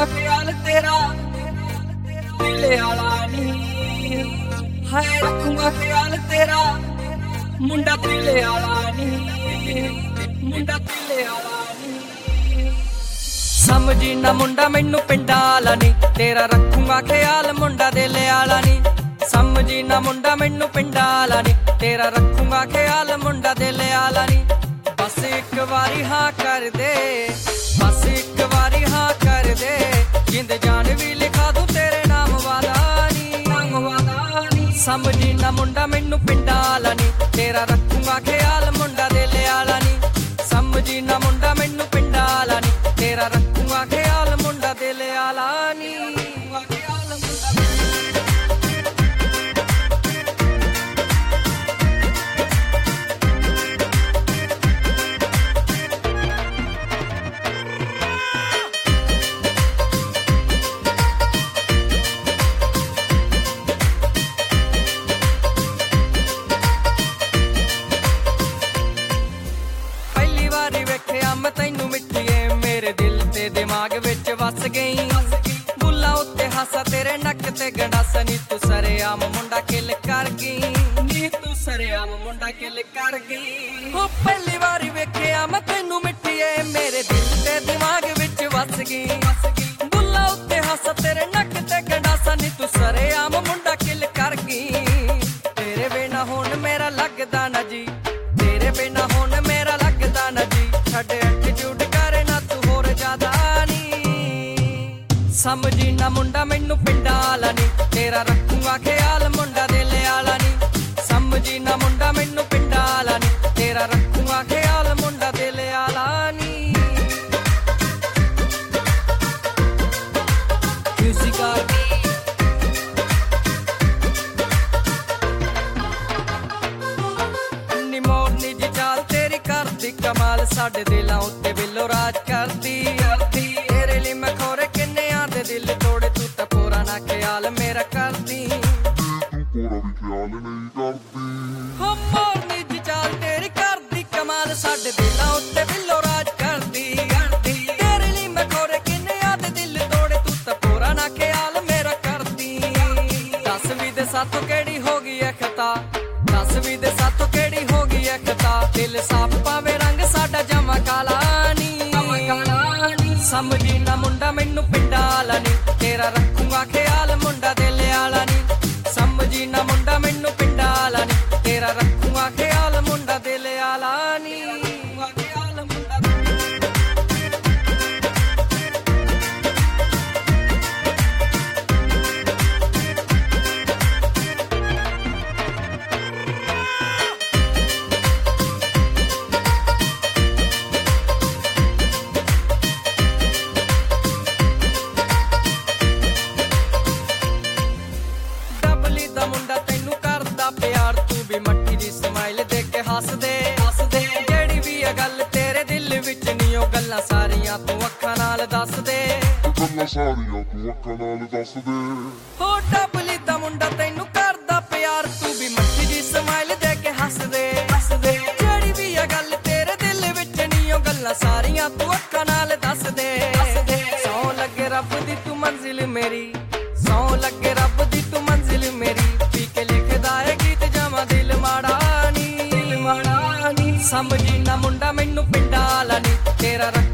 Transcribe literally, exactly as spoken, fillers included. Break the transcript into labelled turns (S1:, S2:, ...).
S1: रखूंगा ख्याल तेरा दिले आला नी हाय रखूंगा ख्याल तेरा मुंडा दिले आला नी मुंडा दिले आला नी समझी ना मुंडा मैनू पिंडा आला नी तेरा रखूंगा ख्याल मुंडा दिले आला नी समझी ना मुंडा मैनू पिंडा आला नी तेरा रखूंगा ख्याल मुंडा दिले आला नी बस एक बारी हाँ कर दे बस एक बारी हाँ कर दे जिंद जान भी लिखा दूं तेरे नाम वाला नी नाम वाला नी समझी ना मुंडा मैनू पिंडा आला नी तेरा रखूंगा ख्याल मुंडा दिले आला नी समझी ना मुंडा मैनू पिंडा आला नी तेरा रखूंगा ख्याल मुंडा दिले आला नी मैं तैनू मिठिए मेरे दिल ते दिमाग विच वस गई बुल्ला उत्ते हासा तेरे नक ते गंडासा नी तू सरेआम मुंडा किल कर गई नी तू सरेआम मुंडा किल कर गई ओ पहली बारी वेखिया मैं तैनू मिठिए मेरे दिल ते दिमाग विच वस गई बुल्ला उत्ते हासा तेरे नक ते गंडासा नी तू सरेआम मुंडा किल कर गई तेरे बिना हुण मेरा लगदा ना जी तेरे बिना हुण मेरा लगदा ना जी एटीट्यूड करे ना तू होर ज्यादा नी समझी ना मुंडा मैनू पिंडा आला नी तेरा रखूंगा ख्याल मुंडा दिले आला नी समझी ना मुंडा मैनू पिंडा आला नी तेरा रखूंगा ख्याल मुंडा दिले आला नी कमाल साडे दिलां उत्ते बिल्लो राज करदी तेरे लिए मैं खोरे किन्ने आंदे दिल तोड़े तू तां पूरा ना ख्याल मेरा करदी तू पूरा भी ख्याल नहीं करदी हो मोरनी दी चाल तेरी करदी कमाल साडे दिलां उत्ते बिल्लो राज करदी तेरे लिए मैं खोरे किन्ने आंदे दिल तोड़े तू तां पूरा ना ख्याल मेरा करदी दसवीं दे साथों केड़ी हो गई है खता दसवीं दे साथों केड़ी हो गई है खता दिल साफ पावे साडा जमा काला नी समझी ना मुंडा मैनू पिंडा आला नी तेरा रखूंगा ख्याल मुंडा दिले आला नी समझी ना मुंडा मैनू पिंडा आला नी तेरा रखूंगा ख्याल मुंडा दिले आला नी मुंडा तैनू करदा प्यार तू भी मट्टी दी स्माइल देख के हस दे हस दे जेड़ी भी है गल तेरे दिल विच नी ओ गल्लां सारियां तू अखां नाल दस दे गल्लां सारियां तू अखां नाल दस दे हो डबली दा मुंडा तैनू करदा प्यार तू भी मट्टी दी स्माइल देख के हस दे हस दे जेड़ी भी है गल तेरे दिल विच नी ओ गल्लां सारियां तू अखां नाल दस दे सौ लगे रब दी तू मंजिल मेरी सौ लगे रब दी तू मंजिल मेरी पी के लिखदा है गीत जमा दिल माड़ा नी दिल माड़ा नी समझी ना मुंडा मैनू पिंडा आला नी तेरा